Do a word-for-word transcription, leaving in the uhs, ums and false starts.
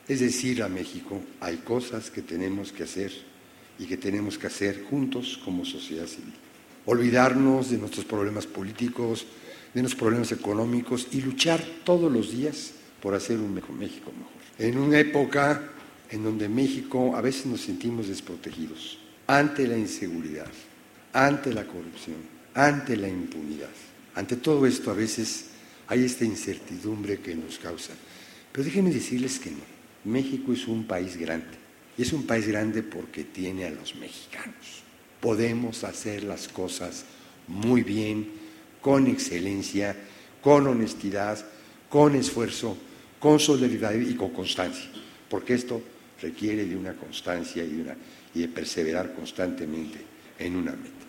es decir a México, hay cosas que tenemos que hacer y que tenemos que hacer juntos como sociedad civil. Olvidarnos de nuestros problemas políticos, de nuestros problemas económicos y luchar todos los días por hacer un México mejor. En una época en donde México a veces nos sentimos desprotegidos ante la inseguridad, ante la corrupción, ante la impunidad. Ante todo esto a veces hay esta incertidumbre que nos causa. Pero déjenme decirles que no. México es un país grande. Y es un país grande porque tiene a los mexicanos. Podemos hacer las cosas muy bien, con excelencia, con honestidad, con esfuerzo, con solidaridad y con constancia. Porque esto requiere de una constancia y de, una, y de perseverar constantemente en una meta.